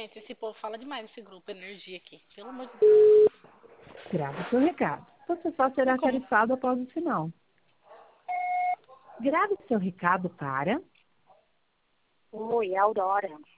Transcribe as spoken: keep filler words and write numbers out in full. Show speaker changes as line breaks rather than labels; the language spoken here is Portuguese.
gente, esse povo fala demais nesse grupo Energia aqui. Pelo amor de Deus.
Grave seu recado. Você só será
Tem como?
tarifado após o sinal. Grave seu recado para...
Oi, Aurora.